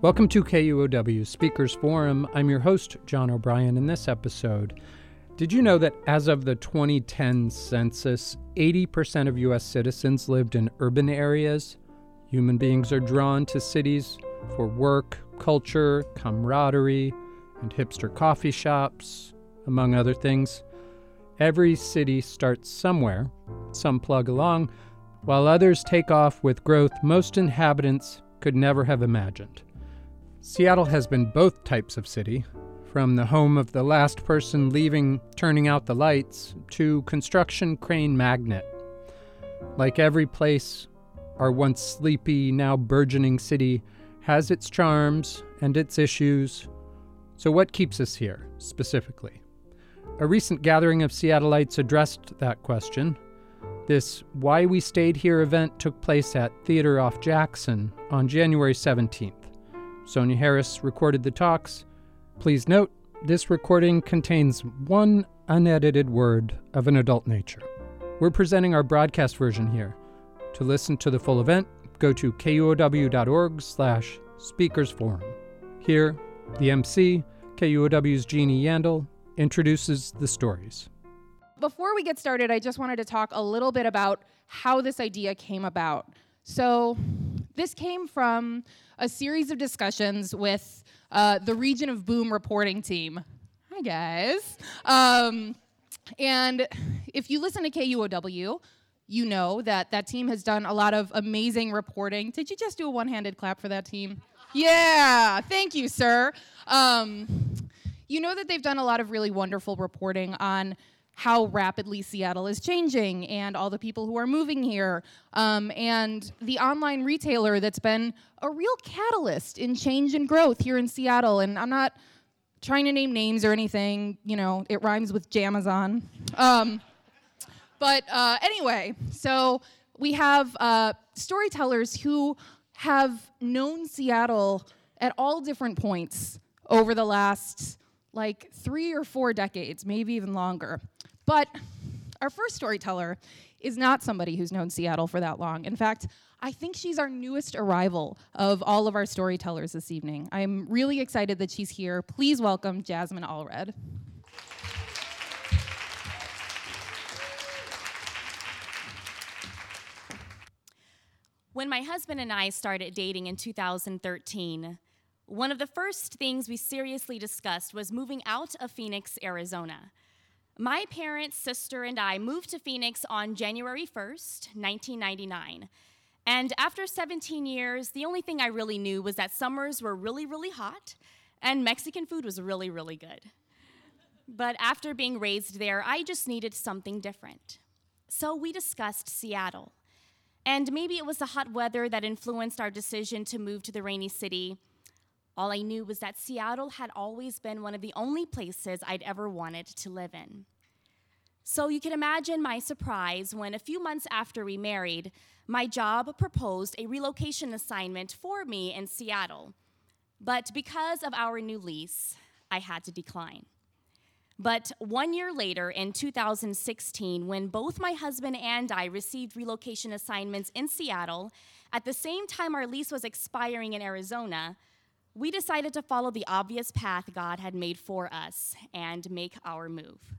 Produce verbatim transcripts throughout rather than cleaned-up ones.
Welcome to K U O W Speakers Forum. I'm your host, John O'Brien. In this episode, did you know that as of the twenty ten census, eighty percent of U S citizens lived in urban areas? Human beings are drawn to cities for work, culture, camaraderie, and hipster coffee shops, among other things. Every city starts somewhere, some plug along, while others take off with growth most inhabitants could never have imagined. Seattle has been both types of city, from the home of the last person leaving turning out the lights to construction crane magnet. Like every place, our once sleepy, now burgeoning city has its charms and its issues. So what keeps us here, specifically? A recent gathering of Seattleites addressed that question. This Why We Stayed Here event took place at Theater Off Jackson on January seventeenth. Sonia Harris recorded the talks. Please note, this recording contains one unedited word of an adult nature. We're presenting our broadcast version here. To listen to the full event, go to kuow.org slash speakers forum. Here, the M C, K U O W's Jeannie Yandel, introduces the stories. Before we get started, I just wanted to talk a little bit about how this idea came about. So this came from a series of discussions with uh, the Region of Boom reporting team. Hi, guys. Um, and if you listen to K U O W, you know that that team has done a lot of amazing reporting. Did you just do a one-handed clap for that team? Yeah, thank you, sir. Um, you know that they've done a lot of really wonderful reporting on how rapidly Seattle is changing and all the people who are moving here, um, and the online retailer that's been a real catalyst in change and growth here in Seattle. And I'm not trying to name names or anything, you know, it rhymes with Jamazon. Um, but uh, anyway, so we have uh, storytellers who have known Seattle at all different points over the last like three or four decades, maybe even longer. But our first storyteller is not somebody who's known Seattle for that long. In fact, I think she's our newest arrival of all of our storytellers this evening. I'm really excited that she's here. Please welcome Jasmine Allred. When my husband and I started dating in two thousand thirteen, one of the first things we seriously discussed was moving out of Phoenix, Arizona. My parents, sister, and I moved to Phoenix on January first, nineteen ninety-nine. And after seventeen years, the only thing I really knew was that summers were really, really hot, and Mexican food was really, really good. But after being raised there, I just needed something different. So we discussed Seattle. And maybe it was the hot weather that influenced our decision to move to the rainy city. All I knew was that Seattle had always been one of the only places I'd ever wanted to live in. So you can imagine my surprise when a few months after we married, my job proposed a relocation assignment for me in Seattle. But because of our new lease, I had to decline. But one year later, in two thousand sixteen, when both my husband and I received relocation assignments in Seattle, at the same time our lease was expiring in Arizona, we decided to follow the obvious path God had made for us and make our move.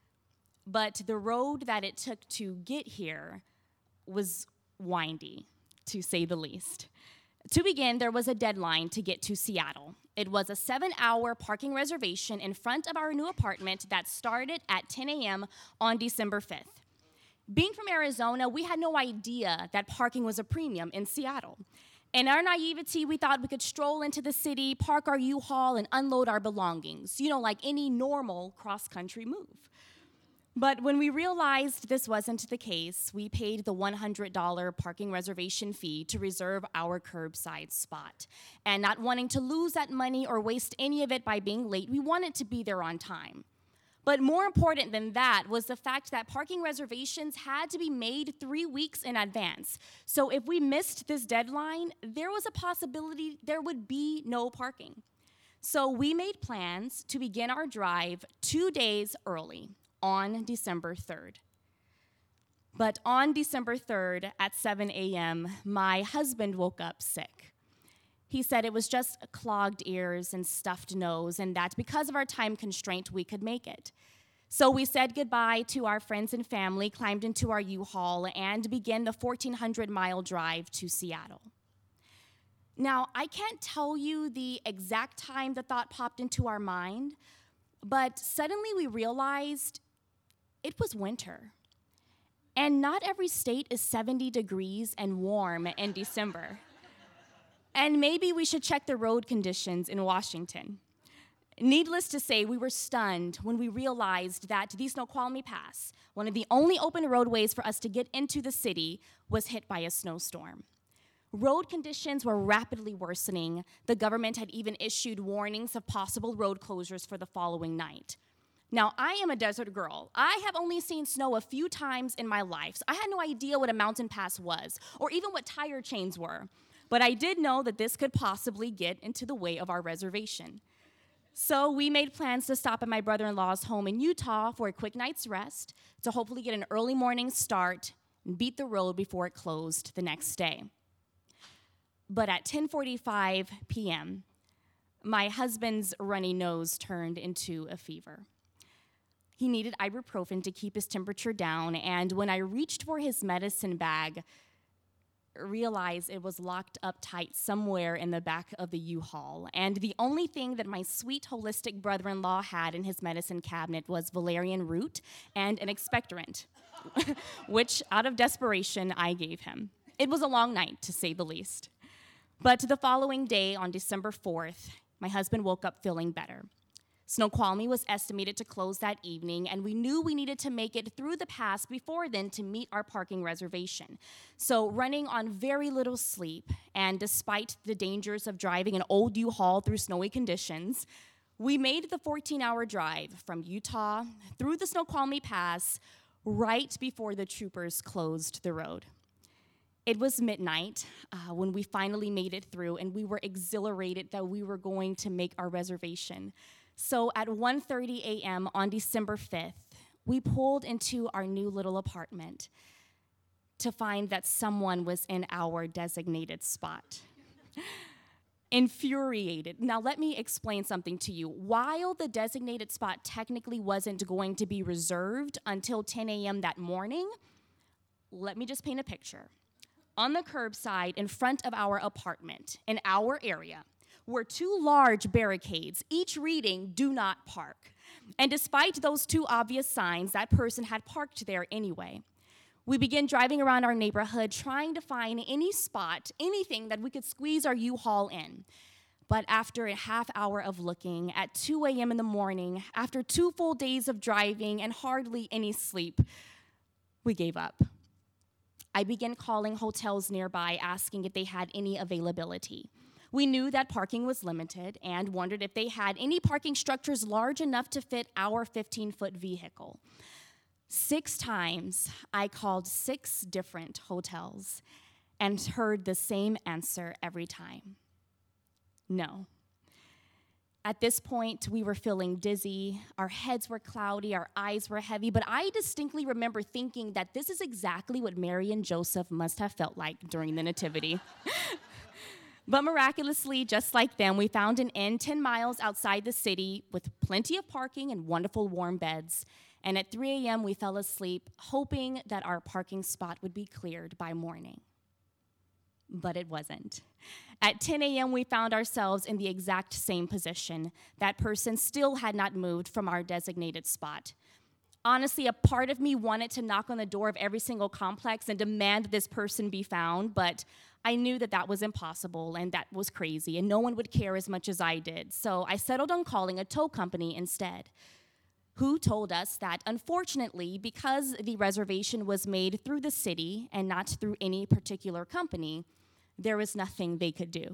But the road that it took to get here was windy, to say the least. To begin, there was a deadline to get to Seattle. It was a seven-hour parking reservation in front of our new apartment that started at ten a.m. on December fifth. Being from Arizona, we had no idea that parking was a premium in Seattle. In our naivety, we thought we could stroll into the city, park our U-Haul, and unload our belongings, you know, like any normal cross-country move. But when we realized this wasn't the case, we paid the one hundred dollars parking reservation fee to reserve our curbside spot. And not wanting to lose that money or waste any of it by being late, we wanted to be there on time. But more important than that was the fact that parking reservations had to be made three weeks in advance. So if we missed this deadline, there was a possibility there would be no parking. So we made plans to begin our drive two days early, on December third. But on December third at seven a.m., my husband woke up sick. He said it was just clogged ears and stuffed nose, and that because of our time constraint, we could make it. So we said goodbye to our friends and family, climbed into our U-Haul, and began the fourteen hundred mile drive to Seattle. Now, I can't tell you the exact time the thought popped into our mind, but suddenly we realized it was winter. And not every state is seventy degrees and warm in December. And maybe we should check the road conditions in Washington. Needless to say, we were stunned when we realized that the Snoqualmie Pass, one of the only open roadways for us to get into the city, was hit by a snowstorm. Road conditions were rapidly worsening. The government had even issued warnings of possible road closures for the following night. Now, I am a desert girl. I have only seen snow a few times in my life, so I had no idea what a mountain pass was, or even what tire chains were. But I did know that this could possibly get into the way of our reservation. So we made plans to stop at my brother-in-law's home in Utah for a quick night's rest, to hopefully get an early morning start and beat the road before it closed the next day. But at ten forty-five p.m., my husband's runny nose turned into a fever. He needed ibuprofen to keep his temperature down, and when I reached for his medicine bag, realized it was locked up tight somewhere in the back of the U-Haul. And the only thing that my sweet holistic brother-in-law had in his medicine cabinet was valerian root and an expectorant, which out of desperation I gave him. It was a long night, to say the least. But the following day, on December fourth, my husband woke up feeling better. Snoqualmie was estimated to close that evening, and we knew we needed to make it through the pass before then to meet our parking reservation. So running on very little sleep, and despite the dangers of driving an old U-Haul through snowy conditions, we made the fourteen-hour drive from Utah through the Snoqualmie Pass right before the troopers closed the road. It was midnight uh, when we finally made it through, and we were exhilarated that we were going to make our reservation. So at one thirty a.m. on December fifth, we pulled into our new little apartment to find that someone was in our designated spot. Infuriated. Now let me explain something to you. While the designated spot technically wasn't going to be reserved until ten a.m. that morning, let me just paint a picture. On the curbside in front of our apartment, in our area, were two large barricades, each reading, "Do not park." And despite those two obvious signs, that person had parked there anyway. We began driving around our neighborhood trying to find any spot, anything that we could squeeze our U-Haul in. But after a half hour of looking, at two a.m. in the morning, after two full days of driving and hardly any sleep, we gave up. I began calling hotels nearby, asking if they had any availability. We knew that parking was limited and wondered if they had any parking structures large enough to fit our fifteen-foot vehicle. Six times, I called six different hotels and heard the same answer every time: no. At this point, we were feeling dizzy, our heads were cloudy, our eyes were heavy, but I distinctly remember thinking that this is exactly what Mary and Joseph must have felt like during the Nativity. But miraculously, just like them, we found an inn ten miles outside the city with plenty of parking and wonderful warm beds. And at three a.m., we fell asleep, hoping that our parking spot would be cleared by morning. But it wasn't. At ten a.m., we found ourselves in the exact same position. That person still had not moved from our designated spot. Honestly, a part of me wanted to knock on the door of every single complex and demand that this person be found, but I knew that that was impossible and that was crazy, and no one would care as much as I did. So I settled on calling a tow company instead, who told us that, unfortunately, because the reservation was made through the city and not through any particular company, there was nothing they could do.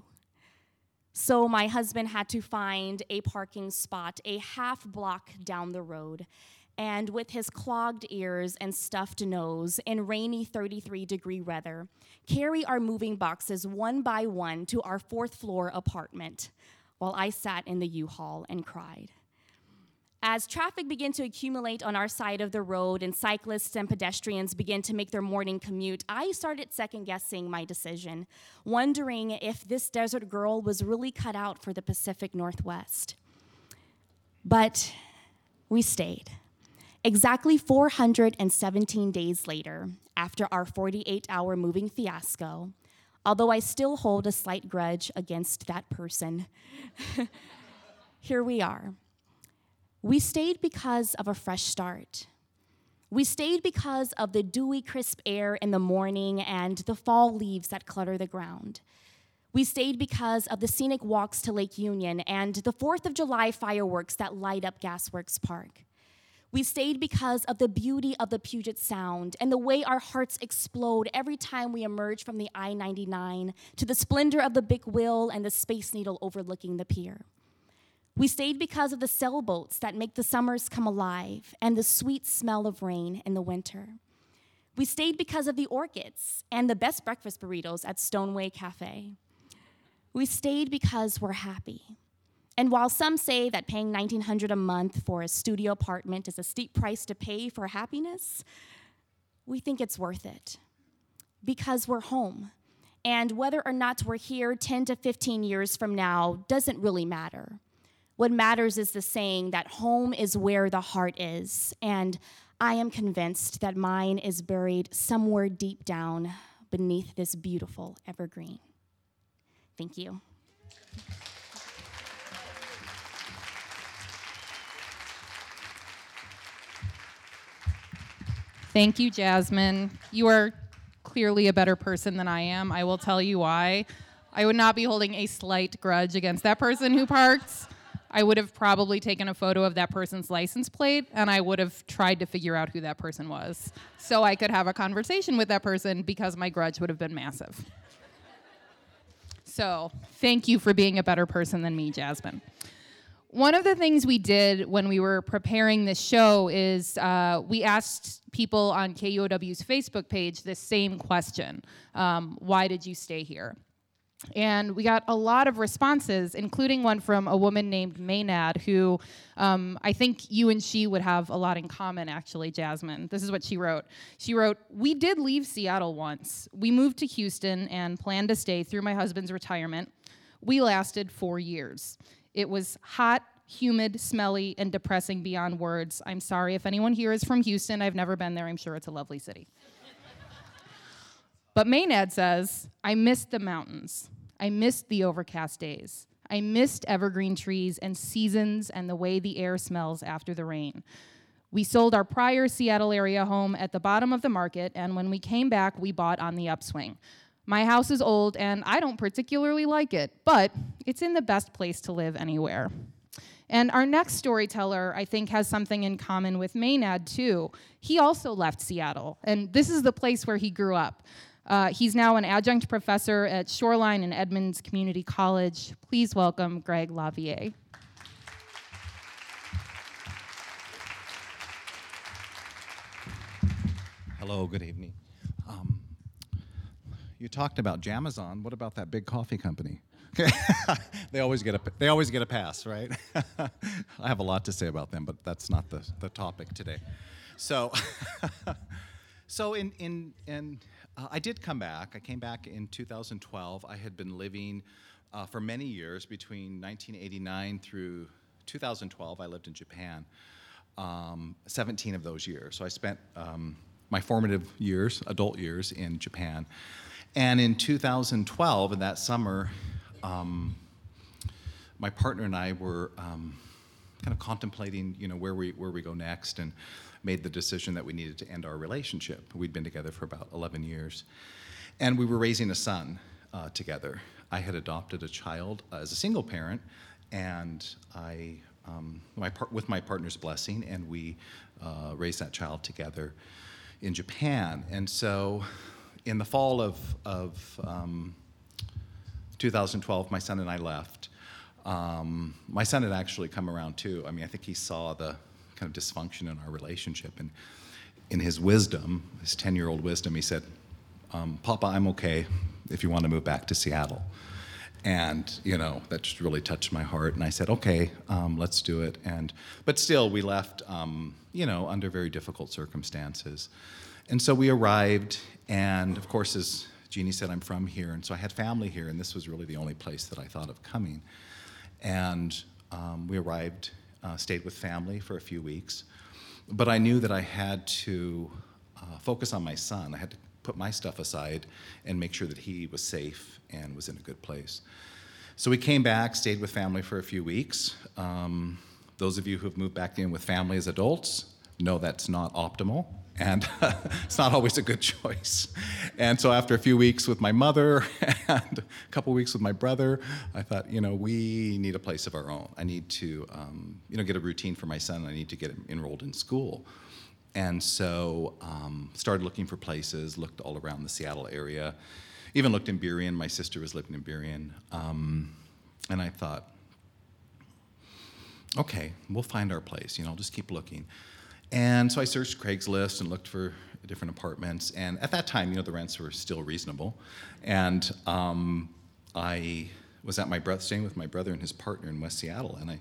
So my husband had to find a parking spot a half block down the road, and with his clogged ears and stuffed nose in rainy thirty-three degree weather, carry our moving boxes one by one to our fourth floor apartment while I sat in the U-Haul and cried. As traffic began to accumulate on our side of the road and cyclists and pedestrians began to make their morning commute, I started second-guessing my decision, wondering if this desert girl was really cut out for the Pacific Northwest. But we stayed. Exactly four hundred seventeen days later, after our forty-eight hour moving fiasco, although I still hold a slight grudge against that person, here we are. We stayed because of a fresh start. We stayed because of the dewy, crisp air in the morning and the fall leaves that clutter the ground. We stayed because of the scenic walks to Lake Union and the fourth of July fireworks that light up Gasworks Park. We stayed because of the beauty of the Puget Sound and the way our hearts explode every time we emerge from the I ninety-nine to the splendor of the Big Wheel and the Space Needle overlooking the pier. We stayed because of the sailboats that make the summers come alive and the sweet smell of rain in the winter. We stayed because of the orchids and the best breakfast burritos at Stoneway Cafe. We stayed because we're happy. And while some say that paying nineteen hundred dollars a month for a studio apartment is a steep price to pay for happiness, we think it's worth it because we're home. And whether or not we're here ten to fifteen years from now doesn't really matter. What matters is the saying that home is where the heart is, and I am convinced that mine is buried somewhere deep down beneath this beautiful evergreen. Thank you. Thank you, Jasmine. You are clearly a better person than I am. I will tell you why. I would not be holding a slight grudge against that person who parked. I would have probably taken a photo of that person's license plate, and I would have tried to figure out who that person was so I could have a conversation with that person because my grudge would have been massive. So thank you for being a better person than me, Jasmine. One of the things we did when we were preparing this show is uh, we asked people on K U O W's Facebook page this same question, um, why did you stay here? And we got a lot of responses, including one from a woman named Maynard, who um, I think you and she would have a lot in common, actually, Jasmine. This is what she wrote. She wrote, "We did leave Seattle once. We moved to Houston and planned to stay through my husband's retirement. We lasted four years. It was hot, humid, smelly, and depressing beyond words. I'm sorry if anyone here is from Houston. I've never been there. I'm sure it's a lovely city." But Maynard says, "I missed the mountains. I missed the overcast days. I missed evergreen trees and seasons and the way the air smells after the rain. We sold our prior Seattle area home at the bottom of the market, and when we came back, we bought on the upswing. My house is old, and I don't particularly like it, but it's in the best place to live anywhere." And our next storyteller, I think, has something in common with Maynard, too. He also left Seattle, and this is the place where he grew up. Uh, he's now an adjunct professor at Shoreline and Edmonds Community College. Please welcome Greg Lavier. Hello, good evening. Um, you talked about Jamazon. What about that big coffee company? they always get a they always get a pass, right? I have a lot to say about them, but that's not the, the topic today. So, so in in in uh, I did come back. I came back in two thousand twelve. I had been living uh, for many years between nineteen eighty-nine through two thousand twelve. I lived in Japan, um, seventeen of those years. So I spent um, my formative years, adult years, in Japan. And in two thousand twelve, in that summer, um, my partner and I were um, kind of contemplating, you know, where we where we go next, and made the decision that we needed to end our relationship. We'd been together for about eleven years, and we were raising a son uh, together. I had adopted a child uh, as a single parent, and I, um, my par- with my partner's blessing, and we uh, raised that child together in Japan. And so, in the fall of, of um, two thousand twelve, my son and I left. Um, my son had actually come around too. I mean, I think he saw the kind of dysfunction in our relationship, and in his wisdom, his ten-year-old wisdom, he said, um, "Papa, I'm okay if you want to move back to Seattle." And, you know, that just really touched my heart. And I said, okay, um, let's do it. And but still, we left, um, you know, under very difficult circumstances. And so we arrived, and of course, as Jeannie said, I'm from here, and so I had family here, and this was really the only place that I thought of coming. And um, we arrived, uh, stayed with family for a few weeks, but I knew that I had to uh, focus on my son. I had to put my stuff aside and make sure that he was safe and was in a good place. So we came back, stayed with family for a few weeks. Um, those of you who have moved back in with family as adults know that's not optimal. And it's not always a good choice. And so after a few weeks with my mother and a couple weeks with my brother, I thought, you know, we need a place of our own. I need to, um, you know, get a routine for my son. I need to get him enrolled in school. And so um, started looking for places, looked all around the Seattle area, even looked in Burien. My sister was living in Burien. Um, and I thought, okay, we'll find our place. You know, I'll just keep looking. And so I searched Craigslist and looked for different apartments. And at that time, you know, the rents were still reasonable. And um, I was at my bro- staying with my brother and his partner in West Seattle. And I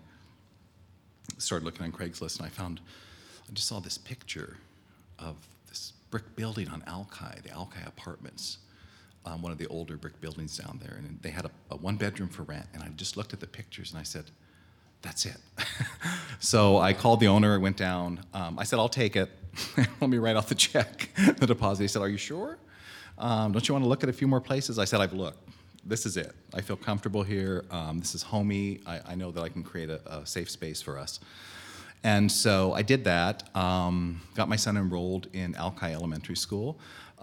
started looking on Craigslist, and I found, I just saw this picture of this brick building on Alki, the Alki Apartments, um, one of the older brick buildings down there. And they had a, a one bedroom for rent. And I just looked at the pictures and I said, that's it. So I called the owner, went down. Um, I said, I'll take it. Let me write off the check, the deposit. He said, are you sure? Um, don't you want to look at a few more places? I said, I've looked. This is it. I feel comfortable here. Um, this is homey. I, I know that I can create a, a safe space for us. And so I did that, um, got my son enrolled in Alki Elementary School.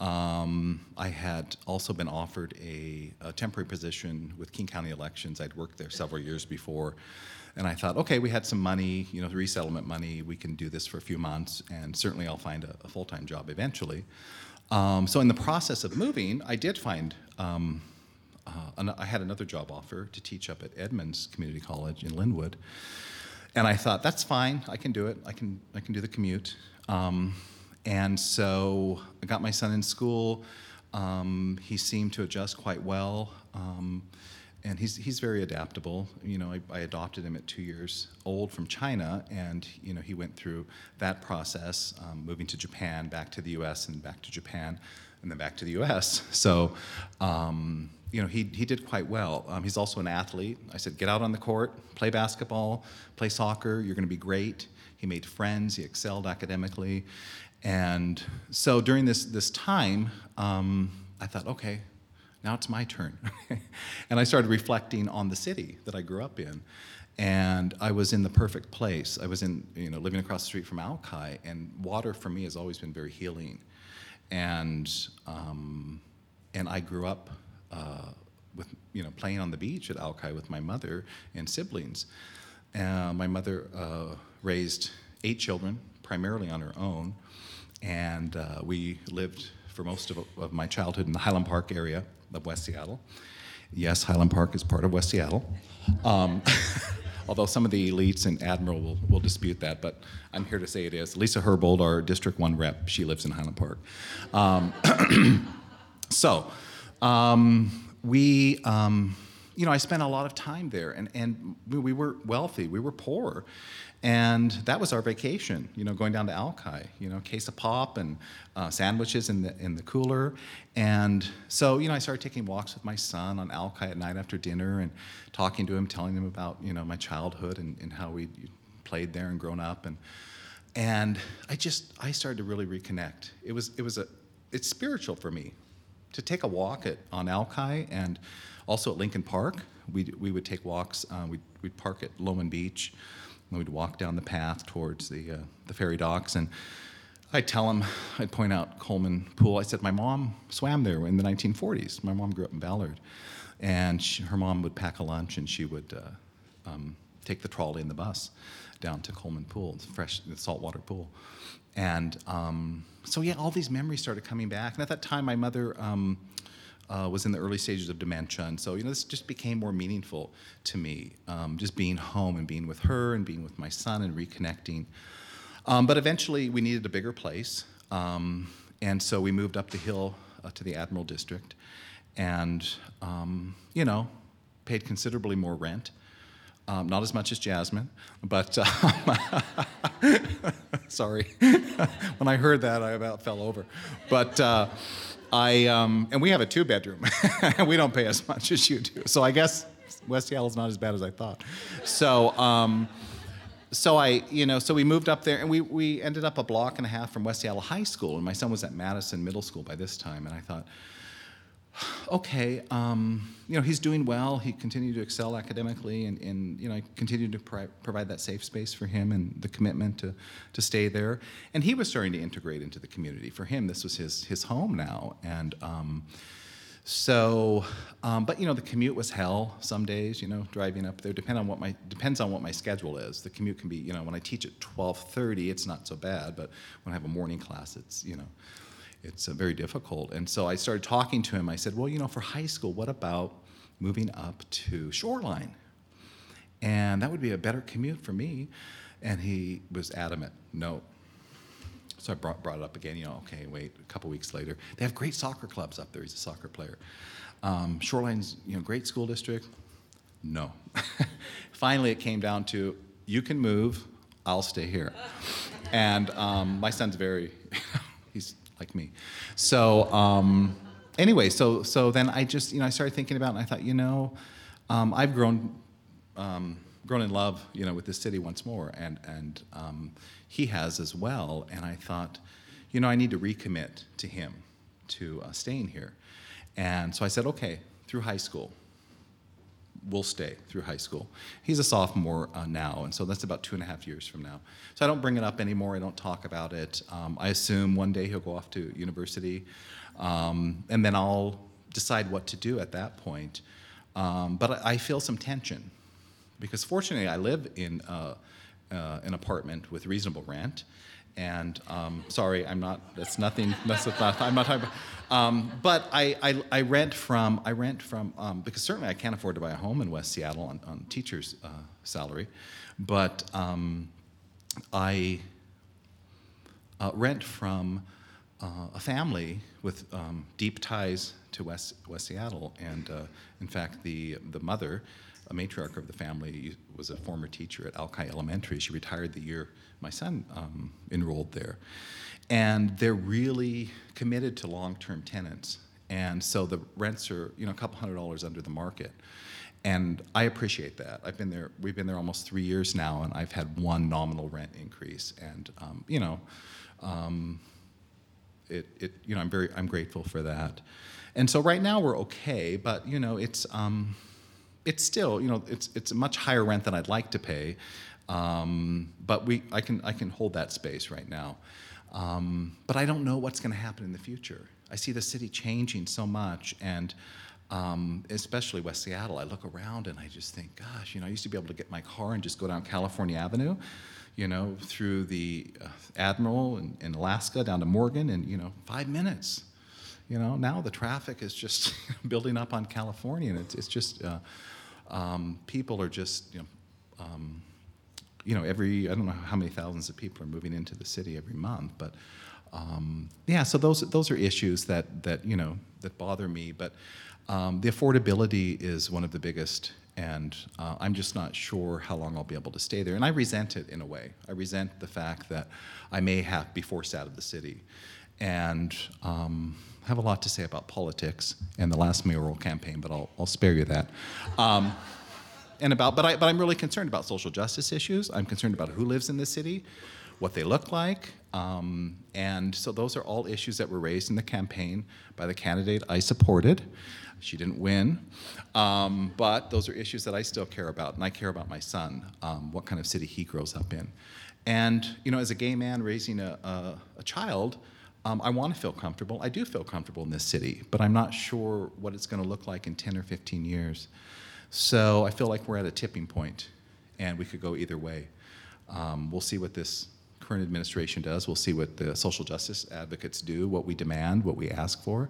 Um, I had also been offered a, a temporary position with King County Elections. I'd worked there several years before. And I thought, okay, we had some money, you know, resettlement money. We can do this for a few months, and certainly I'll find a, a full-time job eventually. Um, so in the process of moving, I did find, um, uh, an, I had another job offer to teach up at Edmonds Community College in Linwood. And I thought, that's fine, I can do it. I can, I can do the commute. Um, and so I got my son in school. Um, he seemed to adjust quite well. Um, And he's he's very adaptable. You know, I, I adopted him at two years old from China, and you know he went through that process, um, moving to Japan, back to the U S, and back to Japan, and then back to the U S. So, um, you know, he he did quite well. Um, he's also an athlete. I said, get out on the court, play basketball, play soccer. You're going to be great. He made friends. He excelled academically, and so during this this time, um, I thought, okay. Now it's my turn. And I started reflecting on the city that I grew up in. And I was in the perfect place. I was in, you know, living across the street from Alki, and water for me has always been very healing. And um, and I grew up uh, with, you know, playing on the beach at Alki with my mother and siblings. Uh, my mother uh, raised eight children, primarily on her own. And uh, we lived for most of, of my childhood in the Highland Park area of West Seattle. Yes, Highland Park is part of West Seattle. Um, although some of the elites in Admiral will, will dispute that, but I'm here to say it is. Lisa Herbold, our District one rep, she lives in Highland Park. Um, so, um, we, um, you know, I spent a lot of time there, and, and we, we were wealthy, we were poor. And that was our vacation, you know, going down to Alki, you know, case of pop and uh, sandwiches in the in the cooler. And so, you know, I started taking walks with my son on Alki at night after dinner and talking to him, telling him about, you know, my childhood and, and how we played there and grown up. And and I just, I started to really reconnect. It was, it was a, it's spiritual for me to take a walk at on Alki and also at Lincoln Park. We we would take walks, uh, we'd, we'd park at Loman Beach. We'd walk down the path towards the uh, the ferry docks, and I'd tell him, I'd point out Coleman Pool. I said, my mom swam there in the nineteen forties. My mom grew up in Ballard, and she, her mom would pack a lunch, and she would uh, um, take the trolley and the bus down to Coleman Pool, the fresh the saltwater pool. And um, so, yeah, all these memories started coming back. And at that time, my mother um, uh, was in the early stages of dementia. And so, you know, this just became more meaningful to me, um, just being home and being with her and being with my son and reconnecting. Um, but eventually, we needed a bigger place. Um, and so we moved up the hill uh, to the Admiral District. And, um, you know, paid considerably more rent. Um, not as much as Jasmine, but um, sorry. When I heard that, I about fell over. But uh, I, um, and we have a two-bedroom, and we don't pay as much as you do. So I guess West Seattle's not as bad as I thought. So, um, so I, you know, so we moved up there, and we we ended up a block and a half from West Seattle High School, and my son was at Madison Middle School by this time, and I thought, okay, um, you know, he's doing well. He continued to excel academically, and, and you know, I continued to pri- provide that safe space for him and the commitment to, to stay there. And he was starting to integrate into the community. For him, this was his his home now. And um, so, um, but you know, the commute was hell some days. You know, driving up there depend on what my depends on what my schedule is. The commute can be, you know, when I teach at twelve thirty, it's not so bad. But when I have a morning class, it's you know. It's uh, very difficult. And so I started talking to him. I said, well, you know, for high school, what about moving up to Shoreline? And that would be a better commute for me. And he was adamant, no. So I brought, brought it up again, you know, okay, wait, a couple weeks later. They have great soccer clubs up there. He's a soccer player. Um, Shoreline's, you know, great school district. No. Finally, it came down to, you can move, I'll stay here. And um, my son's very, he's like me. So um, anyway, so so then I just, you know, I started thinking about it, and I thought, you know, um, I've grown um, grown in love, you know, with this city once more, and and um, he has as well. And I thought, you know, I need to recommit to him to uh, staying here. And so I said, okay, through high school. Will stay through high school. He's a sophomore uh, now, and so that's about two and a half years from now. So I don't bring it up anymore. I don't talk about it. Um, I assume one day he'll go off to university, um, and then I'll decide what to do at that point. Um, but I, I feel some tension, because fortunately I live in uh, uh, an apartment with reasonable rent. And um, sorry, I'm not. That's nothing. That's not. I'm not talking about. Um, but I, I, I rent from. I rent from um, because certainly I can't afford to buy a home in West Seattle on, on teacher's uh, salary, but um, I uh, rent from uh, a family with um, deep ties to West West Seattle, and uh, in fact, the the mother, a matriarch of the family, was a former teacher at Alki Elementary. She retired the year my son um, enrolled there. And they're really committed to long-term tenants. And so the rents are, you know, a couple hundred dollars under the market. And I appreciate that. I've been there, we've been there almost three years now, and I've had one nominal rent increase. And, um, you know, um, it, it, you know, I'm very, I'm grateful for that. And so right now we're okay, but, you know, it's, um, it's still, you know, it's it's a much higher rent than I'd like to pay, um, but we I can I can hold that space right now. Um, but I don't know what's going to happen in the future. I see the city changing so much, and um, especially West Seattle. I look around and I just think, gosh, you know, I used to be able to get my car and just go down California Avenue, you know, through the uh, Admiral in, in Alaska down to Morgan in, you know, five minutes. You know, now the traffic is just building up on California, and it's, it's just, uh, um, people are just, you know, um, you know, every, I don't know how many thousands of people are moving into the city every month, but um, yeah, so those those are issues that, that you know, that bother me, but um, the affordability is one of the biggest, and uh, I'm just not sure how long I'll be able to stay there, and I resent it in a way. I resent the fact that I may have be forced out of the city, and um, I have a lot to say about politics and the last mayoral campaign, but I'll, I'll spare you that. Um, and about, but, I, but I'm really concerned about social justice issues. I'm concerned about who lives in the city, what they look like, um, and so those are all issues that were raised in the campaign by the candidate I supported. She didn't win, um, but those are issues that I still care about, and I care about my son, um, what kind of city he grows up in. And you know, as a gay man raising a, a, a child, Um, I want to feel comfortable. I do feel comfortable in this city, but I'm not sure what it's going to look like in ten or fifteen years. So I feel like we're at a tipping point, and we could go either way. Um, we'll see what this current administration does. We'll see what the social justice advocates do, what we demand, what we ask for.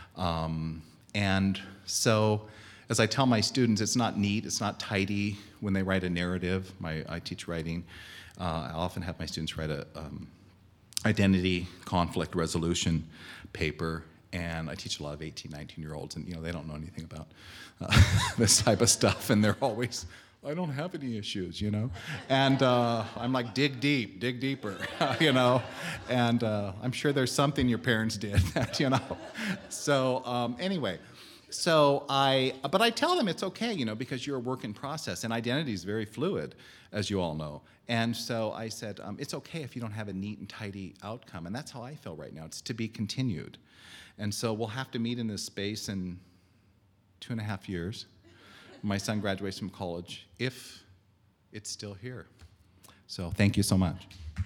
Um, and so, as I tell my students, it's not neat, it's not tidy when they write a narrative. My, I teach writing. Uh, I often have my students write a um, identity conflict resolution paper, And I teach a lot of eighteen, nineteen-year-olds, and you know they don't know anything about uh, this type of stuff, and they're always, I don't have any issues, you know? And uh, I'm like, dig deep, dig deeper, you know? And uh, I'm sure there's something your parents did that, you know? So um, anyway, so I, but I tell them it's okay, you know, because you're a work in process, and identity is very fluid, as you all know. And so I said, um, it's okay if you don't have a neat and tidy outcome, and that's how I feel right now. It's to be continued. And so we'll have to meet in this space in two and a half years. My son graduates from college, if it's still here. So thank you so much.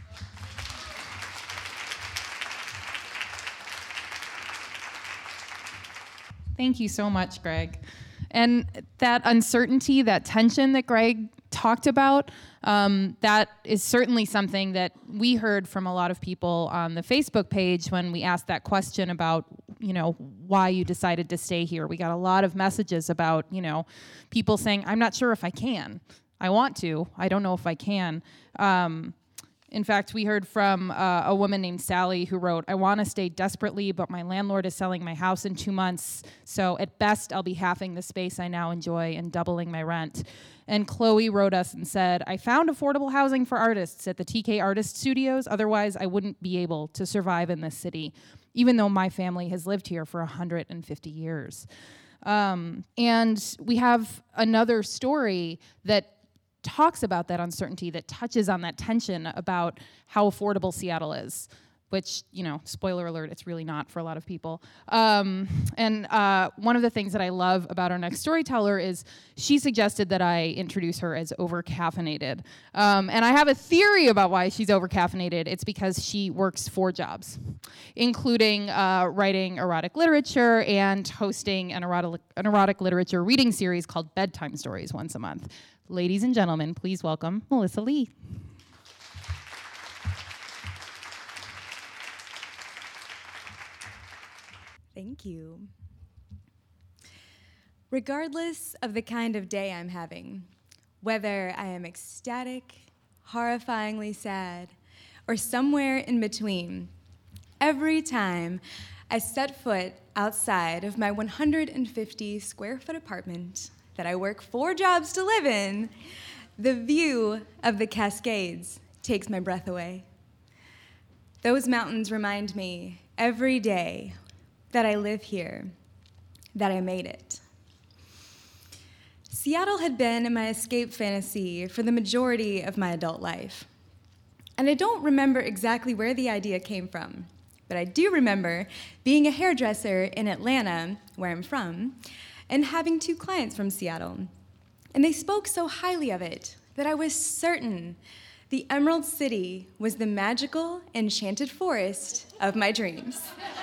Thank you so much, Greg. And that uncertainty, that tension that Greg talked about, um, that is certainly something that we heard from a lot of people on the Facebook page when we asked that question about, you know, why you decided to stay here. We got a lot of messages about, you know, people saying, I'm not sure if I can. I want to. I don't know if I can. Um, In fact, we heard from uh, a woman named Sally who wrote, I want to stay desperately, but my landlord is selling my house in two months, so at best I'll be halving the space I now enjoy and doubling my rent. And Chloe wrote us and said, I found affordable housing for artists at the T K Artist Studios, otherwise I wouldn't be able to survive in this city, even though my family has lived here for one hundred fifty years. Um, and we have another story that talks about that uncertainty, that touches on that tension about how affordable Seattle is, which, you know, spoiler alert, it's really not for a lot of people. Um, and uh, one of the things that I love about our next storyteller is she suggested that I introduce her as over-caffeinated. Um, and I have a theory about why she's over-caffeinated. It's because she works four jobs, including uh, writing erotic literature and hosting an erotic, an erotic literature reading series called Bedtime Stories once a month. Ladies and gentlemen, please welcome Melissa Lee. Thank you. Regardless of the kind of day I'm having, whether I am ecstatic, horrifyingly sad, or somewhere in between, every time I set foot outside of my one hundred fifty square foot apartment that I work four jobs to live in, the view of the Cascades takes my breath away. Those mountains remind me every day that I live here, that I made it. Seattle had been my escape fantasy for the majority of my adult life. And I don't remember exactly where the idea came from, but I do remember being a hairdresser in Atlanta, where I'm from, and having two clients from Seattle. And they spoke so highly of it that I was certain the Emerald City was the magical, enchanted forest of my dreams.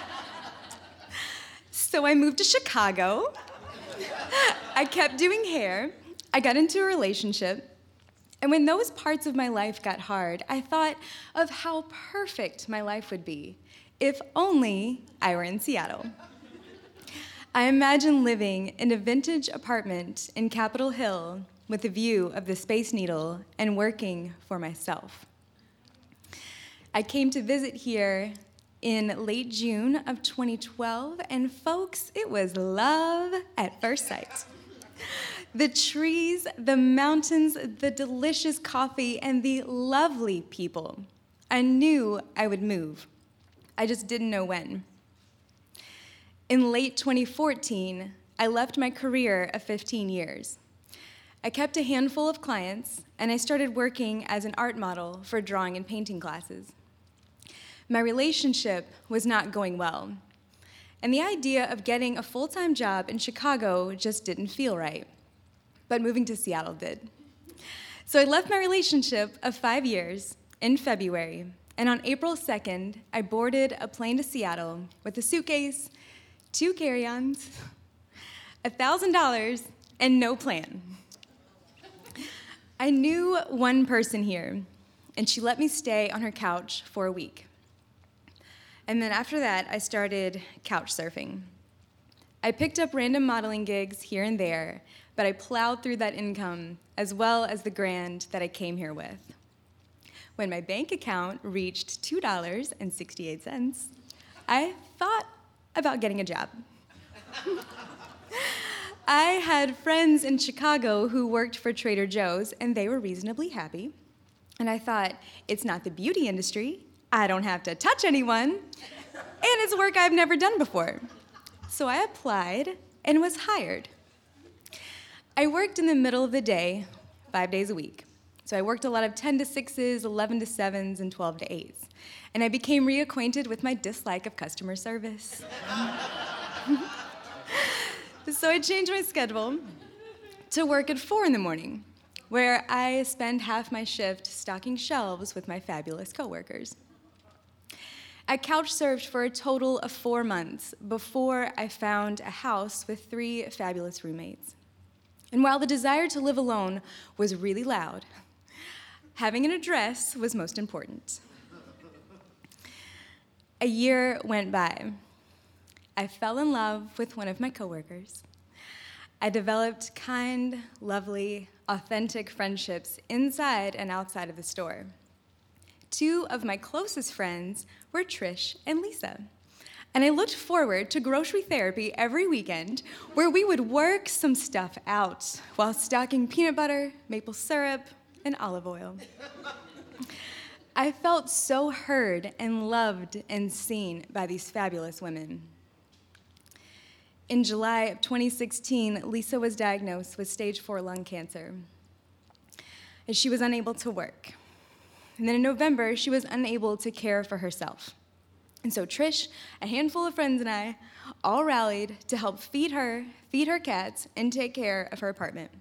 So I moved to Chicago. I kept doing hair. I got into a relationship. And when those parts of my life got hard, I thought of how perfect my life would be if only I were in Seattle. I imagine living in a vintage apartment in Capitol Hill with a view of the Space Needle and working for myself. I came to visit here in late June of twenty twelve, and folks, it was love at first sight. The trees, the mountains, the delicious coffee, and the lovely people. I knew I would move. I just didn't know when. In late twenty fourteen, I left my career of fifteen years. I kept a handful of clients, and I started working as an art model for drawing and painting classes. My relationship was not going well, and the idea of getting a full-time job in Chicago just didn't feel right, but moving to Seattle did. So I left my relationship of five years in February, and on April second, I boarded a plane to Seattle with a suitcase, two carry-ons, one thousand dollars, and no plan. I knew one person here, and she let me stay on her couch for a week. And then after that, I started couch surfing. I picked up random modeling gigs here and there, but I plowed through that income as well as the grand that I came here with. When my bank account reached two dollars and sixty-eight cents, I thought about getting a job. I had friends in Chicago who worked for Trader Joe's, and they were reasonably happy. And I thought, it's not the beauty industry. I don't have to touch anyone. And it's work I've never done before. So I applied and was hired. I worked in the middle of the day, five days a week. So I worked a lot of ten to sixes, eleven to sevens, and twelve to eights. And I became reacquainted with my dislike of customer service. So I changed my schedule to work at four in the morning, where I spend half my shift stocking shelves with my fabulous coworkers. I couch surfed for a total of four months before I found a house with three fabulous roommates. And while the desire to live alone was really loud, having an address was most important. A year went by. I fell in love with one of my coworkers. I developed kind, lovely, authentic friendships inside and outside of the store. Two of my closest friends were Trish and Lisa. And I looked forward to grocery therapy every weekend, where we would work some stuff out while stocking peanut butter, maple syrup, and olive oil. I felt so heard and loved and seen by these fabulous women. In July of twenty sixteen, Lisa was diagnosed with stage four lung cancer, and she was unable to work. And then in November, she was unable to care for herself. And so Trish, a handful of friends, and I all rallied to help feed her, feed her cats, and take care of her apartment.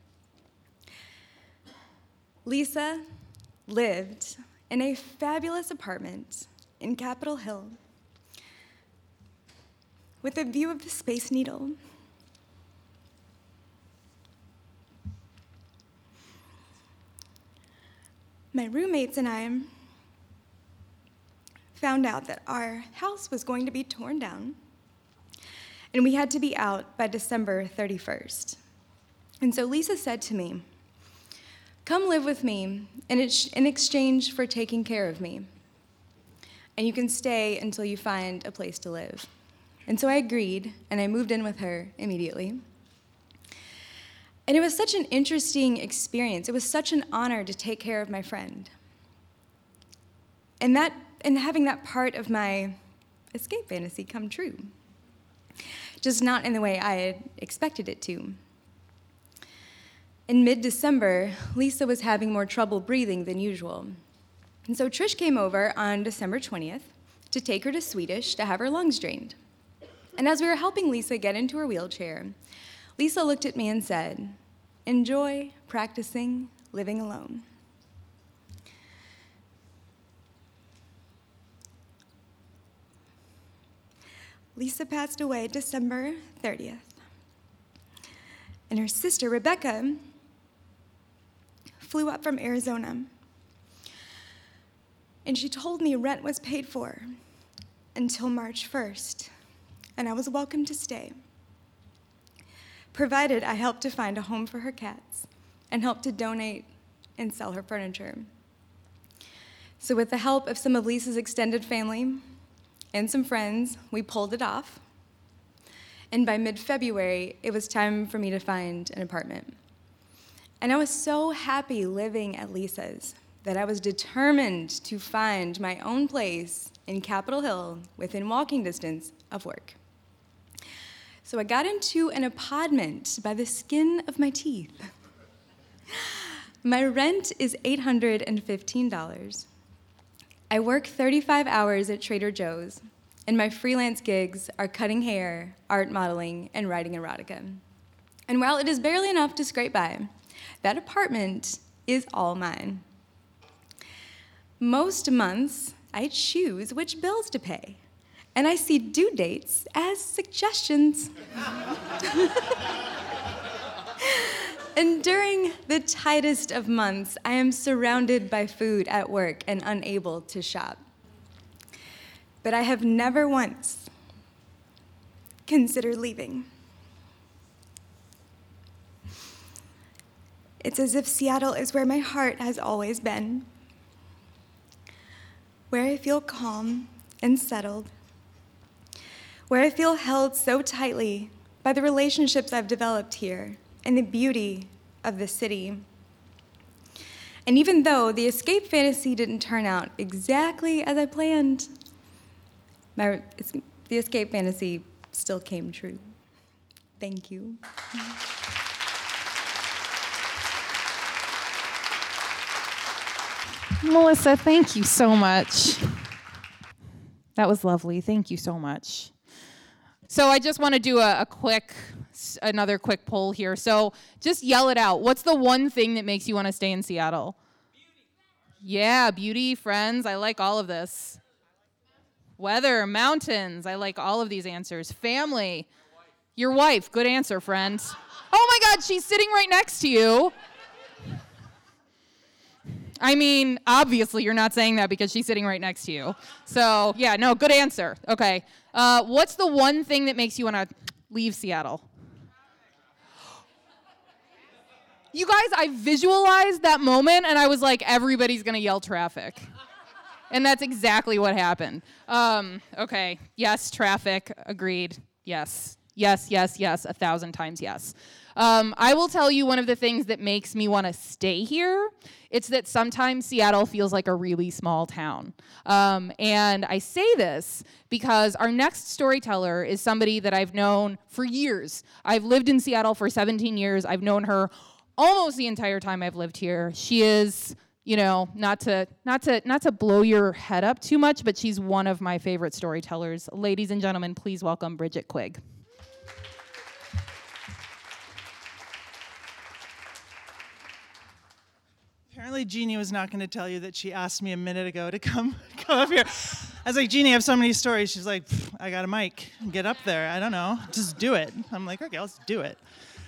Lisa lived in a fabulous apartment in Capitol Hill with a view of the Space Needle. My roommates and I found out that our house was going to be torn down, and we had to be out by December thirty-first. And so Lisa said to me, "Come live with me in exchange for taking care of me, and you can stay until you find a place to live." And so I agreed, and I moved in with her immediately. And it was such an interesting experience. It was such an honor to take care of my friend. And that, and having that part of my escape fantasy come true. Just not in the way I had expected it to. In mid-December, Lisa was having more trouble breathing than usual. And so Trish came over on December twentieth to take her to Swedish to have her lungs drained. And as we were helping Lisa get into her wheelchair, Lisa looked at me and said, "Enjoy practicing living alone." Lisa passed away December thirtieth. And her sister, Rebecca, flew up from Arizona. And she told me rent was paid for until March first, and I was welcome to stay, provided I helped to find a home for her cats and helped to donate and sell her furniture. So with the help of some of Lisa's extended family and some friends, we pulled it off. And by mid-February, it was time for me to find an apartment. And I was so happy living at Lisa's that I was determined to find my own place in Capitol Hill within walking distance of work. So I got into an apartment by the skin of my teeth. My rent is eight hundred fifteen dollars. I work thirty-five hours at Trader Joe's, and my freelance gigs are cutting hair, art modeling, and writing erotica. And while it is barely enough to scrape by, that apartment is all mine. Most months, I choose which bills to pay, and I see due dates as suggestions. And during the tightest of months, I am surrounded by food at work and unable to shop. But I have never once considered leaving. It's as if Seattle is where my heart has always been, where I feel calm and settled, where I feel held so tightly by the relationships I've developed here and the beauty of the city. And even though the escape fantasy didn't turn out exactly as I planned, my, the escape fantasy still came true. Thank you. Melissa, thank you so much. That was lovely. Thank you so much. So I just want to do a, a quick, another quick poll here. So just yell it out. What's the one thing that makes you want to stay in Seattle? Beauty. Yeah, beauty, friends. I like all of this. Weather, mountains. I like all of these answers. Family. Your wife. Good answer, friend. Oh my God, she's sitting right next to you. I mean, obviously you're not saying that because she's sitting right next to you. So, yeah, no, good answer. Okay. Uh, what's the one thing that makes you want to leave Seattle? You guys, I visualized that moment, and I was like, everybody's going to yell traffic. And that's exactly what happened. Um, okay. Yes, traffic. Agreed. Yes. Yes, yes, yes. A thousand times yes. Um, I will tell you one of the things that makes me want to stay here. It's that sometimes Seattle feels like a really small town. Um, and I say this because our next storyteller is somebody that I've known for years. I've lived in Seattle for seventeen years. I've known her almost the entire time I've lived here. She is, you know, not to not to not to blow your head up too much, but she's one of my favorite storytellers. Ladies and gentlemen, please welcome Bridget Quigg. Apparently, Jeannie was not going to tell you that she asked me a minute ago to come come up here. I was like, Jeannie, I have so many stories. She's like, I got a mic. Get up there. I don't know. Just do it. I'm like, okay, let's do it.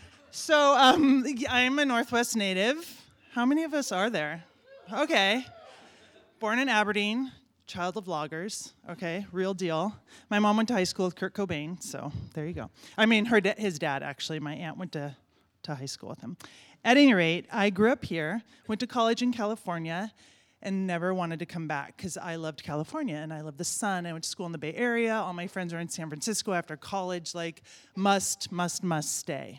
So um, I'm a Northwest native. How many of us are there? Okay. Born in Aberdeen, child of loggers. Okay, real deal. My mom went to high school with Kurt Cobain, so there you go. I mean, her da- his dad, actually. My aunt went to, to high school with him. At any rate, I grew up here, went to college in California, and never wanted to come back because I loved California and I loved the sun. I went to school in the Bay Area. All my friends were in San Francisco after college. Like, must, must, must stay.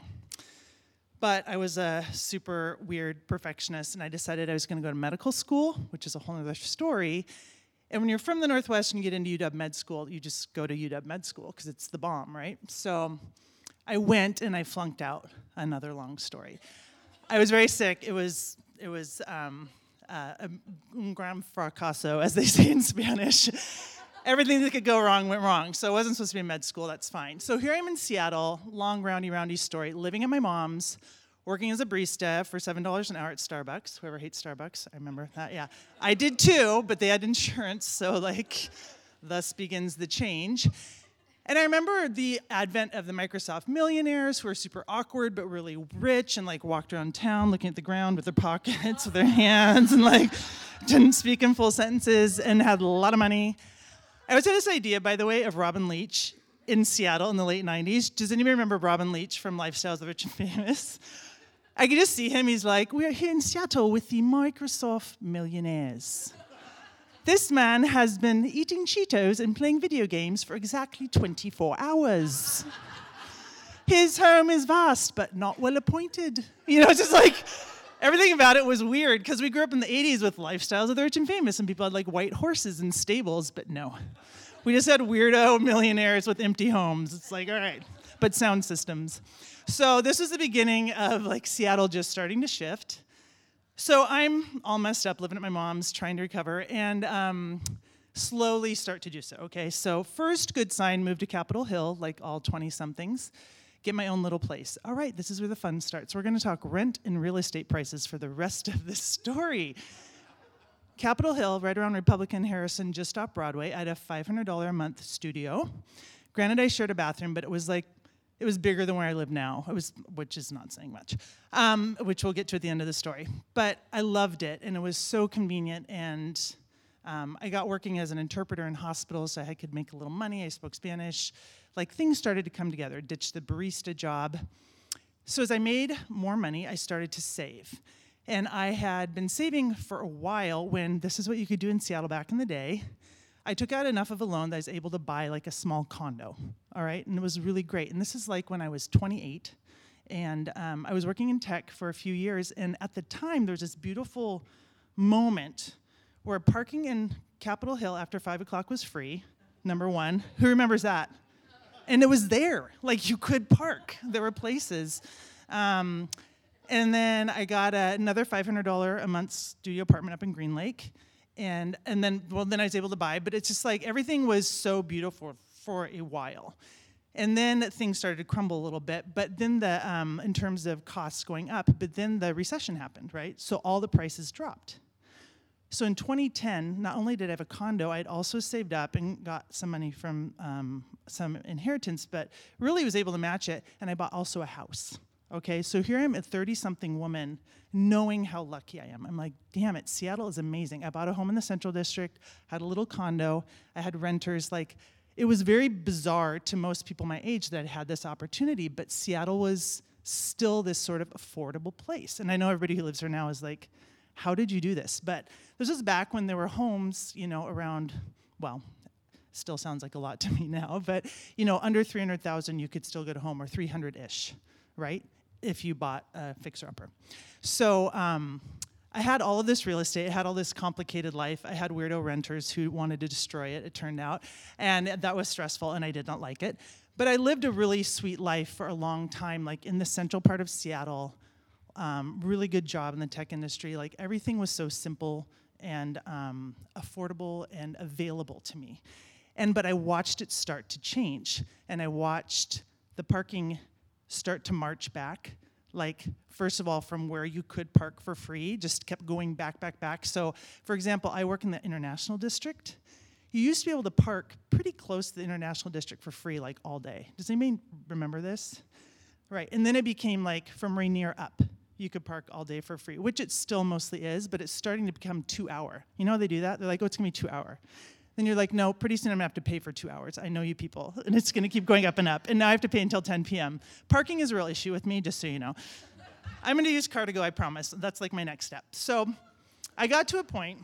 But I was a super weird perfectionist, and I decided I was going to go to medical school, which is a whole other story. And when you're from the Northwest and you get into U W Med School, you just go to U W Med School because it's the bomb, right? So I went and I flunked out. Another long story. I was very sick. It was it was um, uh, un gran fracaso, as they say in Spanish. Everything that could go wrong went wrong. So I wasn't supposed to be in med school. That's fine. So here I am in Seattle, long, roundy, roundy story, living at my mom's, working as a barista for seven dollars an hour at Starbucks. Whoever hates Starbucks, I remember that, yeah. I did too, but they had insurance, so like, thus begins the change. And I remember the advent of the Microsoft millionaires who were super awkward but really rich and like walked around town looking at the ground with their pockets, with their hands, and like didn't speak in full sentences and had a lot of money. I always had this idea, by the way, of Robin Leach in Seattle in the late nineties. Does anybody remember Robin Leach from Lifestyles of the Rich and Famous? I could just see him. He's like, we are here in Seattle with the Microsoft millionaires. This man has been eating Cheetos and playing video games for exactly twenty-four hours. His home is vast, but not well appointed. You know, it's just like, everything about it was weird, because we grew up in the eighties with Lifestyles of the Rich and Famous, and people had like white horses and stables, but no. We just had weirdo millionaires with empty homes. It's like, all right, but sound systems. So this was the beginning of like Seattle just starting to shift. So I'm all messed up, living at my mom's, trying to recover, and um, slowly start to do so, okay? So first good sign, move to Capitol Hill, like all twenty-somethings, get my own little place. All right, this is where the fun starts. We're gonna talk rent and real estate prices for the rest of this story. Capitol Hill, right around Republican Harrison, just off Broadway. I had a five hundred dollars a month studio. Granted, I shared a bathroom, but it was like, it was bigger than where I live now, it was, which is not saying much, um, which we'll get to at the end of the story. But I loved it, and it was so convenient, and um, I got working as an interpreter in hospitals, so I could make a little money. I spoke Spanish. Like, things started to come together, ditched the barista job. So as I made more money, I started to save. And I had been saving for a while when this is what you could do in Seattle back in the day. I took out enough of a loan that I was able to buy like a small condo, all right? And it was really great. And this is like when I was twenty-eight, and um, I was working in tech for a few years, and at the time, there was this beautiful moment where parking in Capitol Hill after five o'clock was free, number one. Who remembers that? And it was there, like you could park. There were places. Um, and then I got a, another five hundred dollars a month studio apartment up in Green Lake. And and then, well, then I was able to buy, but it's just like everything was so beautiful for a while. And then things started to crumble a little bit, but then the, um, in terms of costs going up, but then the recession happened, right? So all the prices dropped. So in twenty ten, not only did I have a condo, I had also saved up and got some money from um, some inheritance, but really was able to match it, and I bought also a house. Okay, so here I am, a thirty-something woman, knowing how lucky I am. I'm like, damn it, Seattle is amazing. I bought a home in the Central District, had a little condo, I had renters. Like, it was very bizarre to most people my age that I had this opportunity, but Seattle was still this sort of affordable place. And I know everybody who lives here now is like, how did you do this? But this was back when there were homes, you know, around, well, still sounds like a lot to me now, but, you know, under three hundred thousand, you could still get a home, or three hundred-ish, right? If you bought a fixer-upper. So um, I had all of this real estate. I had all this complicated life. I had weirdo renters who wanted to destroy it, it turned out. And that was stressful, and I did not like it. But I lived a really sweet life for a long time, like in the central part of Seattle. Um, really good job in the tech industry. Like, everything was so simple and um, affordable and available to me. And but I watched it start to change. And I watched the parking start to march back. Like, first of all, from where you could park for free, just kept going back, back, back. So, for example, I work in the International District. You used to be able to park pretty close to the International District for free, like, all day. Does anybody remember this? Right, and then it became, like, from Rainier up, you could park all day for free, which it still mostly is, but it's starting to become two hour. You know how they do that? They're like, oh, it's gonna be two hour. Then you're like, no, pretty soon I'm gonna have to pay for two hours. I know you people, and it's gonna keep going up and up. And now I have to pay until ten p.m. Parking is a real issue with me, just so you know. I'm gonna use Car to Go, I promise. That's like my next step. So I got to a point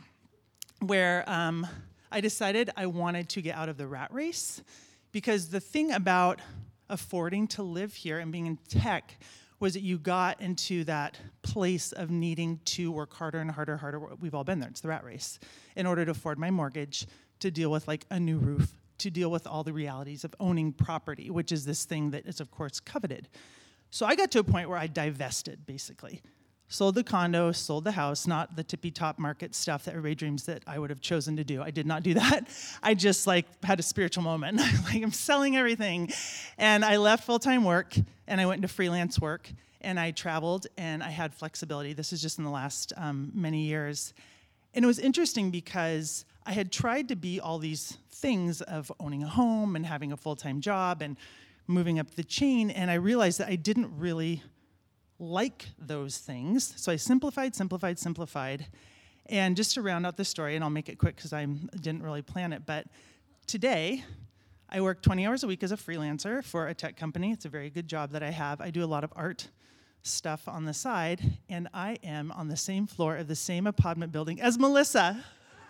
where um, I decided I wanted to get out of the rat race, because the thing about affording to live here and being in tech was that you got into that place of needing to work harder and harder, harder. We've all been there, it's the rat race, in order to afford my mortgage, to deal with like a new roof, to deal with all the realities of owning property, which is this thing that is, of course, coveted. So I got to a point where I divested, basically. Sold the condo, sold the house, not the tippy-top market stuff that everybody dreams that I would have chosen to do. I did not do that. I just like had a spiritual moment. Like, I'm selling everything. And I left full-time work, and I went into freelance work, and I traveled, and I had flexibility. This is just in the last um, many years. And it was interesting because I had tried to be all these things of owning a home and having a full-time job and moving up the chain, and I realized that I didn't really like those things. So I simplified, simplified, simplified. And just to round out the story, and I'll make it quick because I didn't really plan it, but today I work twenty hours a week as a freelancer for a tech company. It's a very good job that I have. I do a lot of art stuff on the side, and I am on the same floor of the same apartment building as Melissa.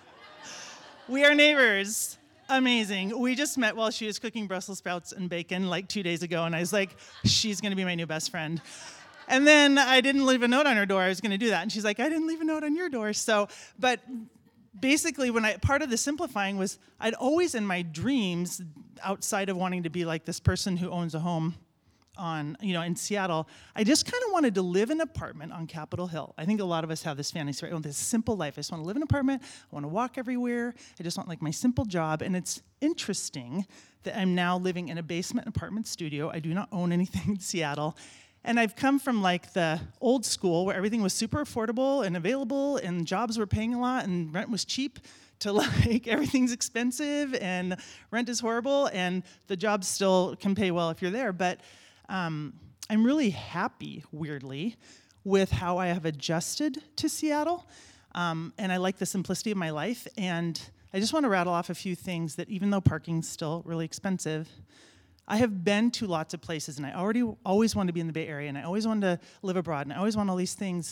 We are neighbors. Amazing. We just met while she was cooking Brussels sprouts and bacon like two days ago, and I was like, she's gonna be my new best friend. And then I didn't leave a note on her door. I was gonna do that, and she's like, I didn't leave a note on your door. So, but basically, when I, part of the simplifying was I'd always in my dreams, outside of wanting to be like this person who owns a home on, you know, in Seattle, I just kind of wanted to live in an apartment on Capitol Hill. I think a lot of us have this fantasy, right? I want this simple life. I just want to live in an apartment. I want to walk everywhere. I just want like my simple job. And it's interesting that I'm now living in a basement apartment studio. I do not own anything in Seattle. And I've come from like the old school where everything was super affordable and available and jobs were paying a lot and rent was cheap, to like everything's expensive and rent is horrible and the jobs still can pay well if you're there. But um, I'm really happy, weirdly, with how I have adjusted to Seattle. Um, and I like the simplicity of my life. And I just want to rattle off a few things that even though parking's still really expensive, I have been to lots of places, and I already always wanted to be in the Bay Area, and I always wanted to live abroad, and I always want all these things.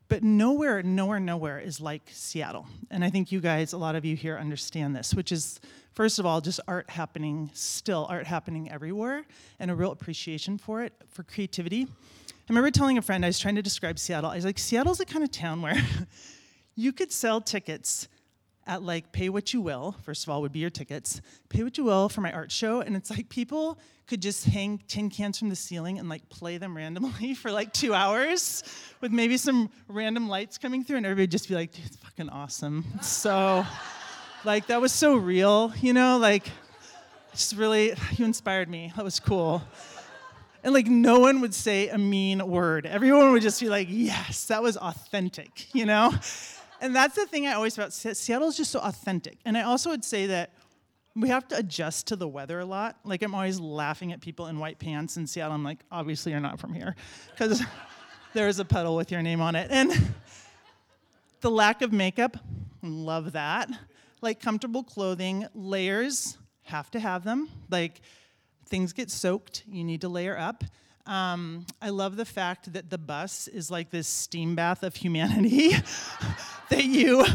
But nowhere, nowhere, nowhere is like Seattle. And I think you guys, a lot of you here understand this, which is, first of all, just art happening, still art happening everywhere, and a real appreciation for it, for creativity. I remember telling a friend, I was trying to describe Seattle, I was like, Seattle's the kind of town where you could sell tickets at like pay what you will, first of all would be your tickets, pay what you will for my art show, and it's like people could just hang tin cans from the ceiling and like play them randomly for like two hours with maybe some random lights coming through, and everybody would just be like, dude, it's fucking awesome. So, like, that was so real, you know, like, just really, you inspired me, that was cool. And like, no one would say a mean word. Everyone would just be like, yes, that was authentic, you know? And that's the thing I always about Seattle is just so authentic. And I also would say that we have to adjust to the weather a lot. Like, I'm always laughing at people in white pants in Seattle. I'm like, obviously you're not from here, because there is a puddle with your name on it. And the lack of makeup, love that. Like, comfortable clothing, layers, have to have them. Like, things get soaked, you need to layer up. Um, I love the fact that the bus is like this steam bath of humanity that you,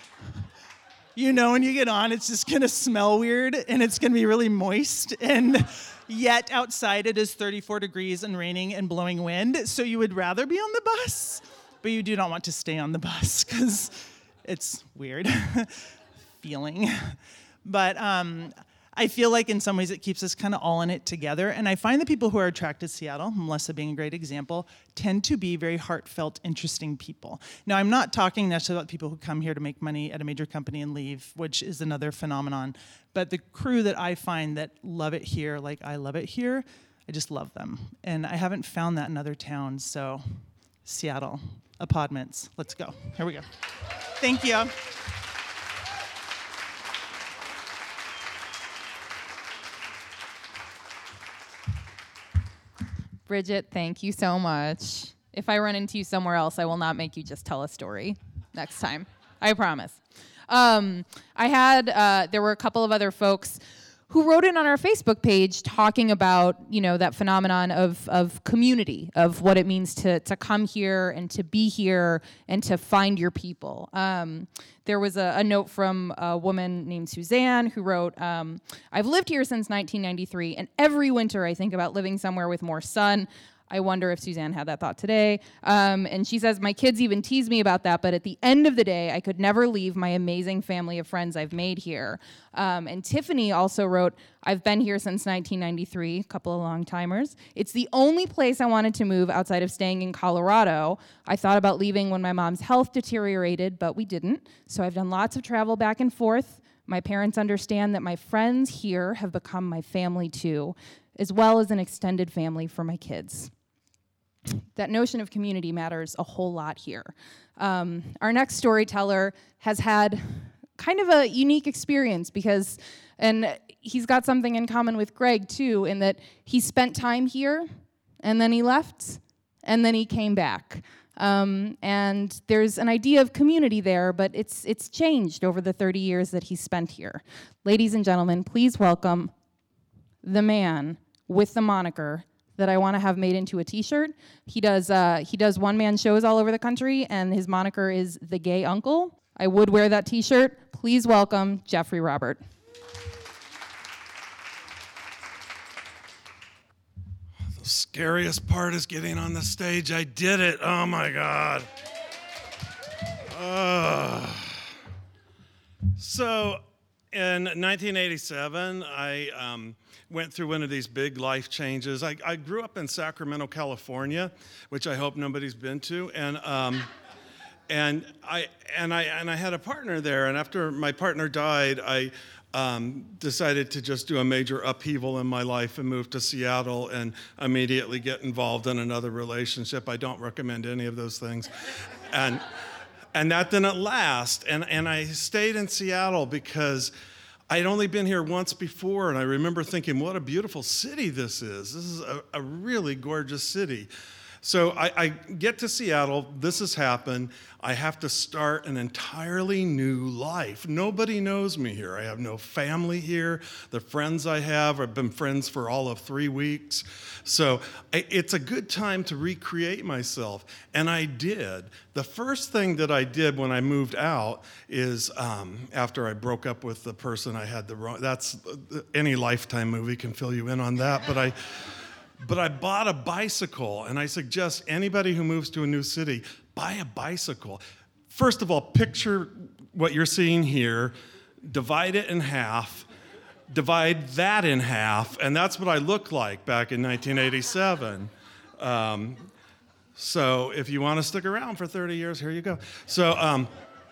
you know when you get on, it's just gonna smell weird and it's gonna be really moist, and yet outside it is thirty-four degrees and raining and blowing wind, so you would rather be on the bus, but you do not want to stay on the bus because it's weird feeling. But um, I feel like in some ways it keeps us kind of all in it together. And I find the people who are attracted to Seattle, Melissa being a great example, tend to be very heartfelt, interesting people. Now, I'm not talking necessarily about people who come here to make money at a major company and leave, which is another phenomenon. But the crew that I find that love it here, like I love it here, I just love them. And I haven't found that in other towns. So Seattle, Apodments, let's go. Here we go. Thank you. Bridget, thank you so much. If I run into you somewhere else, I will not make you just tell a story next time. I promise. Um, I had, uh, there were a couple of other folks who wrote in on our Facebook page talking about, you know, that phenomenon of of community, of what it means to to come here and to be here and to find your people. Um, there was a, a note from a woman named Suzanne who wrote, um, I've lived here since nineteen ninety-three, and every winter I think about living somewhere with more sun. I wonder if Suzanne had that thought today. Um, and she says, my kids even tease me about that, but at the end of the day, I could never leave my amazing family of friends I've made here. Um, and Tiffany also wrote, I've been here since nineteen ninety-three, a couple of long timers. It's the only place I wanted to move outside of staying in Colorado. I thought about leaving when my mom's health deteriorated, but we didn't. So I've done lots of travel back and forth. My parents understand that my friends here have become my family too, as well as an extended family for my kids. That notion of community matters a whole lot here. Um, our next storyteller has had kind of a unique experience because, and he's got something in common with Greg too, in that he spent time here, and then he left, and then he came back. Um, and there's an idea of community there, but it's it's changed over the thirty years that he's spent here. Ladies and gentlemen, please welcome the man with the moniker that I want to have made into a t-shirt. He does uh, he does one-man shows all over the country, and his moniker is the Gay Uncle. I would wear that t-shirt. Please welcome Jeffrey Robert. The scariest part is getting on the stage. I did it. Oh my God. Uh. So in nineteen eighty-seven, I um, went through one of these big life changes. I, I grew up in Sacramento, California, which I hope nobody's been to, and um, and I and I and I had a partner there. And after my partner died, I um, decided to just do a major upheaval in my life and move to Seattle and immediately get involved in another relationship. I don't recommend any of those things, and and that didn't last. And and I stayed in Seattle because I'd only been here once before, and I remember thinking, what a beautiful city this is. This is a, a really gorgeous city. So I, I get to Seattle, this has happened, I have to start an entirely new life. Nobody knows me here. I have no family here. The friends I have, I've been friends for all of three weeks. So I, it's a good time to recreate myself, and I did. The first thing that I did when I moved out is um, after I broke up with the person I had the wrong, that's, any Lifetime movie can fill you in on that, but I, But I bought a bicycle, and I suggest anybody who moves to a new city, buy a bicycle. First of all, picture what you're seeing here, divide it in half, divide that in half, and that's what I looked like back in nineteen eighty-seven. Um, so if you want to stick around for thirty years, here you go. So. Um,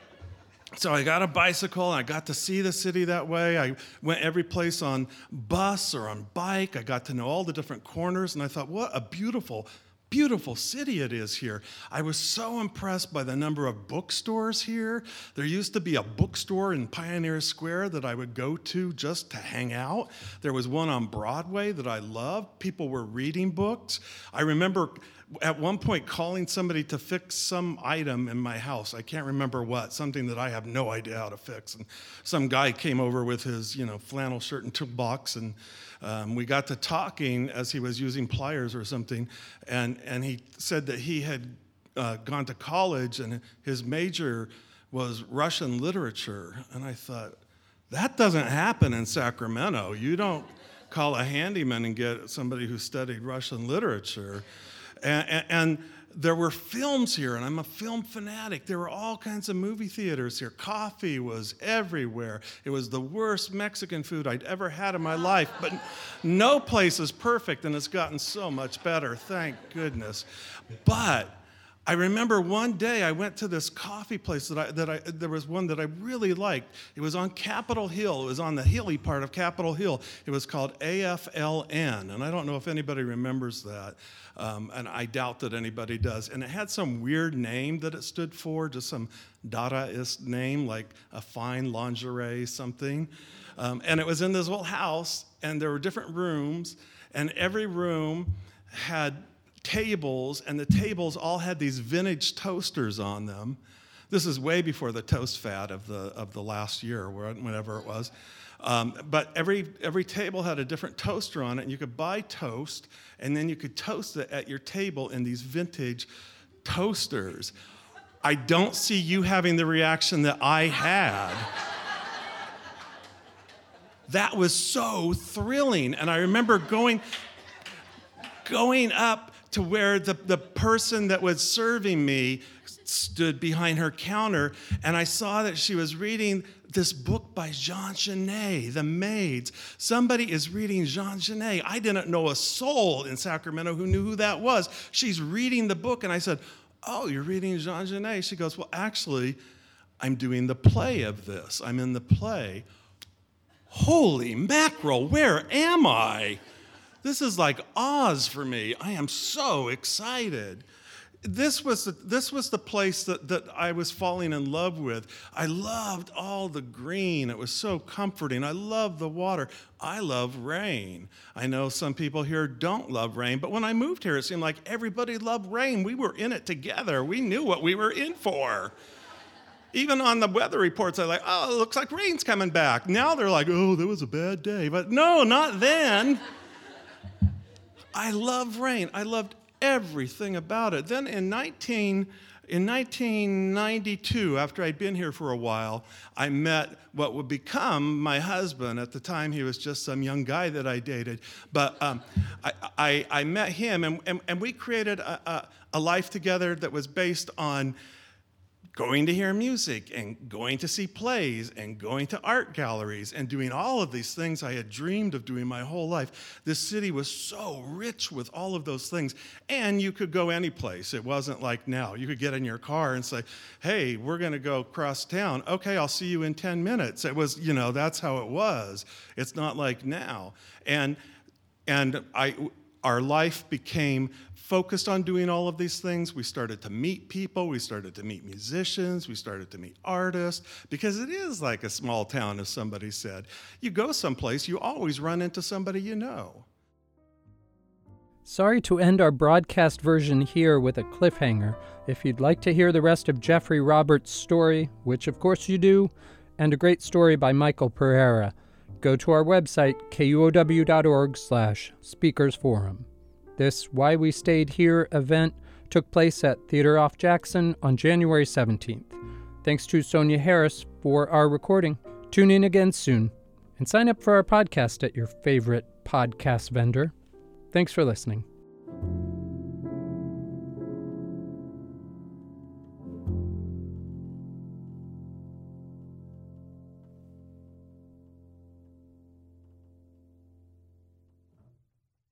So I got a bicycle, and I got to see the city that way. I went every place on bus or on bike. I got to know all the different corners, and I thought, what a beautiful, beautiful city it is here. I was so impressed by the number of bookstores here. There used to be a bookstore in Pioneer Square that I would go to just to hang out. There was one on Broadway that I loved. People were reading books. I remember at one point calling somebody to fix some item in my house. I can't remember what, something that I have no idea how to fix. And some guy came over with his, you know, flannel shirt and toolbox, and um, we got to talking as he was using pliers or something, and, and he said that he had uh, gone to college and his major was Russian literature. And I thought, that doesn't happen in Sacramento. You don't call a handyman and get somebody who studied Russian literature. And, and, and there were films here, and I'm a film fanatic. There were all kinds of movie theaters here. Coffee was everywhere. It was the worst Mexican food I'd ever had in my life, but no place is perfect, and it's gotten so much better, thank goodness. But I remember one day I went to this coffee place that I, that I, there was one that I really liked. It was on Capitol Hill. It was on the hilly part of Capitol Hill. It was called A F L N, and I don't know if anybody remembers that, um, and I doubt that anybody does. And it had some weird name that it stood for, just some Dadaist name, like a fine lingerie something. Um, and it was in this little house, and there were different rooms, and every room had tables, and the tables all had these vintage toasters on them. This is way before the toast fad of the of the last year, whenever it was. Um, but every every table had a different toaster on it, and you could buy toast, and then you could toast it at your table in these vintage toasters. I don't see you having the reaction that I had. That was so thrilling, and I remember going going up to where the, the person that was serving me stood behind her counter, and I saw that she was reading this book by Jean Genet, The Maids. Somebody is reading Jean Genet. I didn't know a soul in Sacramento who knew who that was. She's reading the book, and I said, oh, you're reading Jean Genet? She goes, well, actually, I'm doing the play of this. I'm in the play. Holy mackerel, where am I? This is like Oz for me. I am so excited. This was the, this was the place that, that I was falling in love with. I loved all the green. It was so comforting. I loved the water. I love rain. I know some people here don't love rain, but when I moved here, it seemed like everybody loved rain. We were in it together. We knew what we were in for. Even on the weather reports, they're like, oh, it looks like rain's coming back. Now they're like, oh, that was a bad day. But no, not then. I love rain. I loved everything about it. Then in nineteen ninety-two, after I'd been here for a while, I met what would become my husband. At the time, he was just some young guy that I dated. But um, I, I, I met him, and, and, and we created a, a, a life together that was based on going to hear music and going to see plays and going to art galleries and doing all of these things I had dreamed of doing my whole life. This city was so rich with all of those things. And you could go any place. It wasn't like now. You could get in your car and say, hey, we're going to go across town. Okay, I'll see you in ten minutes. It was, you know, that's how it was. It's not like now. And, and I, our life became focused on doing all of these things. We started to meet people. We started to meet musicians. We started to meet artists, because it is like a small town, as somebody said. You go someplace, you always run into somebody you know. Sorry to end our broadcast version here with a cliffhanger. If you'd like to hear the rest of Jeffrey Roberts' story, which of course you do, and a great story by Michael Pereira, go to our website, kuow.org slash speakers forum. This Why We Stayed Here event took place at Theater Off Jackson on January seventeenth. Thanks to Sonia Harris for our recording. Tune in again soon, and sign up for our podcast at your favorite podcast vendor. Thanks for listening.